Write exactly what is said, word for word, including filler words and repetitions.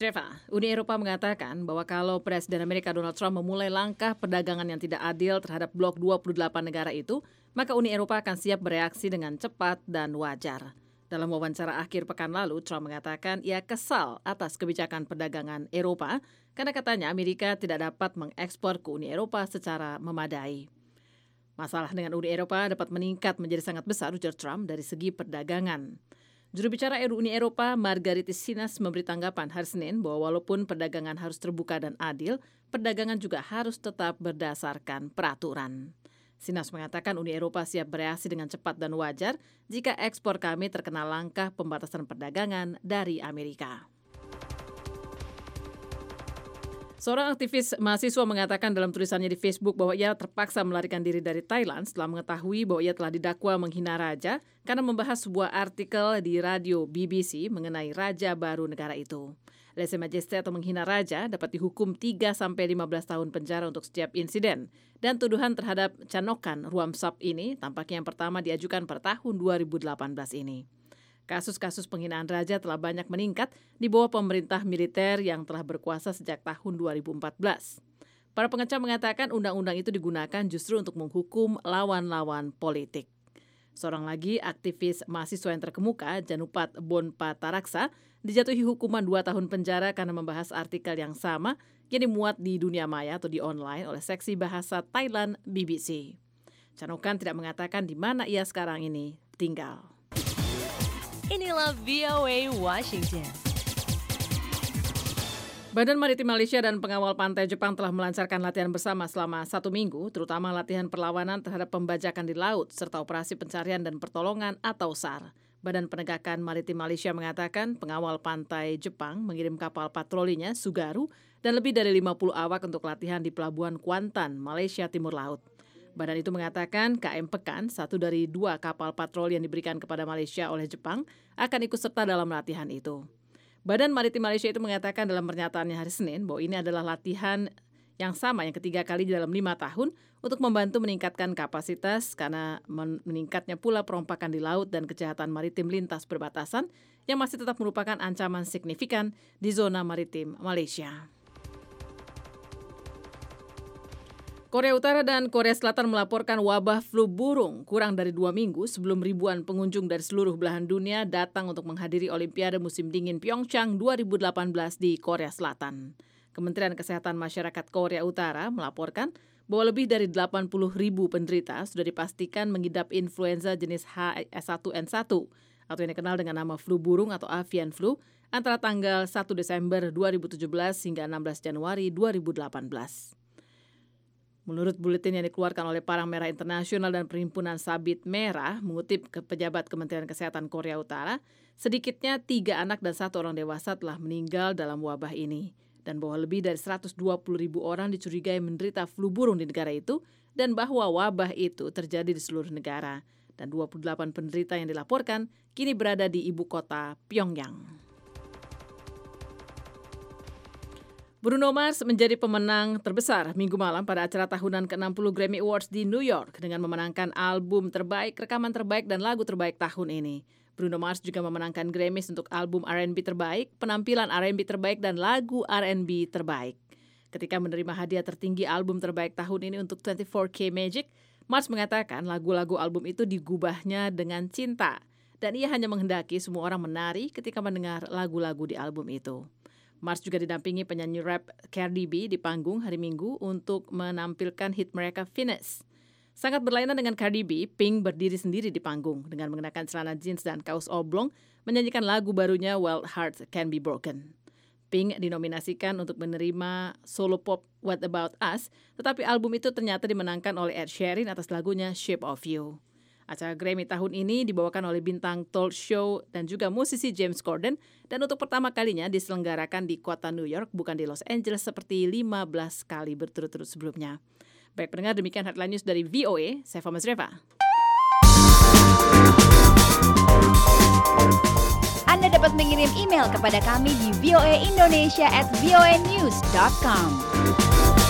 Reva, Uni Eropa mengatakan bahwa kalau Presiden Amerika Donald Trump memulai langkah perdagangan yang tidak adil terhadap blok dua puluh delapan negara itu, maka Uni Eropa akan siap bereaksi dengan cepat dan wajar. Dalam wawancara akhir pekan lalu, Trump mengatakan ia kesal atas kebijakan perdagangan Eropa karena katanya Amerika tidak dapat mengekspor ke Uni Eropa secara memadai. Masalah dengan Uni Eropa dapat meningkat menjadi sangat besar, ujar Trump, dari segi perdagangan. Juru bicara Uni Eropa, Margaritis Sinas, memberi tanggapan hari Senin bahwa walaupun perdagangan harus terbuka dan adil, perdagangan juga harus tetap berdasarkan peraturan. Sinas mengatakan Uni Eropa siap bereaksi dengan cepat dan wajar jika ekspor kami terkena langkah pembatasan perdagangan dari Amerika. Seorang aktivis mahasiswa mengatakan dalam tulisannya di Facebook bahwa ia terpaksa melarikan diri dari Thailand setelah mengetahui bahwa ia telah didakwa menghina raja karena membahas sebuah artikel di radio B B C mengenai raja baru negara itu. Lese majeste atau menghina raja dapat dihukum tiga sampai lima belas tahun penjara untuk setiap insiden. Dan tuduhan terhadap Canokan Ruamsap ini tampaknya yang pertama diajukan pada tahun dua ribu delapan belas ini. Kasus-kasus penghinaan raja telah banyak meningkat di bawah pemerintah militer yang telah berkuasa sejak tahun dua ribu empat belas. Para pengecam mengatakan undang-undang itu digunakan justru untuk menghukum lawan-lawan politik. Seorang lagi aktivis mahasiswa yang terkemuka, Janupat Bonpataraksa, dijatuhi hukuman dua tahun penjara karena membahas artikel yang sama yang dimuat di dunia maya atau di online oleh seksi bahasa Thailand B B C. Canokan tidak mengatakan di mana ia sekarang ini tinggal. Inilah V O A Washington. Badan Maritim Malaysia dan pengawal pantai Jepang telah melancarkan latihan bersama selama satu minggu, terutama latihan perlawanan terhadap pembajakan di laut, serta operasi pencarian dan pertolongan atau S A R. Badan Penegakan Maritim Malaysia mengatakan pengawal pantai Jepang mengirim kapal patrolinya Sugaru dan lebih dari lima puluh awak untuk latihan di Pelabuhan Kuantan, Malaysia Timur Laut. Badan itu mengatakan K M Pekan, satu dari dua kapal patroli yang diberikan kepada Malaysia oleh Jepang, akan ikut serta dalam latihan itu. Badan Maritim Malaysia itu mengatakan dalam pernyataannya hari Senin bahwa ini adalah latihan yang sama yang ketiga kali dalam lima tahun untuk membantu meningkatkan kapasitas karena meningkatnya pula perompakan di laut dan kejahatan maritim lintas perbatasan yang masih tetap merupakan ancaman signifikan di zona maritim Malaysia. Korea Utara dan Korea Selatan melaporkan wabah flu burung kurang dari dua minggu sebelum ribuan pengunjung dari seluruh belahan dunia datang untuk menghadiri Olimpiade musim dingin Pyeongchang dua ribu delapan belas di Korea Selatan. Kementerian Kesehatan Masyarakat Korea Utara melaporkan bahwa lebih dari delapan puluh ribu penderita sudah dipastikan mengidap influenza jenis H satu N satu atau yang dikenal dengan nama flu burung atau avian flu antara tanggal satu Desember dua ribu tujuh belas hingga enam belas Januari dua ribu delapan belas. Menurut buletin yang dikeluarkan oleh Parang Merah Internasional dan Perhimpunan Sabit Merah, mengutip ke pejabat Kementerian Kesehatan Korea Utara, sedikitnya tiga anak dan satu orang dewasa telah meninggal dalam wabah ini. Dan bahwa lebih dari seratus dua puluh ribu orang dicurigai menderita flu burung di negara itu, dan bahwa wabah itu terjadi di seluruh negara. Dan dua puluh delapan penderita yang dilaporkan kini berada di ibu kota Pyongyang. Bruno Mars menjadi pemenang terbesar minggu malam pada acara tahunan ke enam puluh Grammy Awards di New York dengan memenangkan album terbaik, rekaman terbaik, dan lagu terbaik tahun ini. Bruno Mars juga memenangkan Grammys untuk album R and B terbaik, penampilan R and B terbaik, dan lagu R and B terbaik. Ketika menerima hadiah tertinggi album terbaik tahun ini untuk twenty-four K Magic, Mars mengatakan lagu-lagu album itu digubahnya dengan cinta, dan ia hanya menghendaki semua orang menari ketika mendengar lagu-lagu di album itu. Mars juga didampingi penyanyi rap Cardi B di panggung hari Minggu untuk menampilkan hit mereka Finesse. Sangat berlainan dengan Cardi B, Pink berdiri sendiri di panggung dengan mengenakan celana jeans dan kaos oblong menyanyikan lagu barunya Wild Hearts Can Be Broken. Pink dinominasikan untuk menerima solo pop What About Us, tetapi album itu ternyata dimenangkan oleh Ed Sheeran atas lagunya Shape of You. Acara Grammy tahun ini dibawakan oleh bintang talk show dan juga musisi James Corden dan untuk pertama kalinya diselenggarakan di kota New York, bukan di Los Angeles seperti lima belas kali berturut-turut sebelumnya. Baik pendengar, demikian headline news dari V O A, saya Fama Zreva. Anda dapat mengirim email kepada kami di voaindonesia at voanews dot com.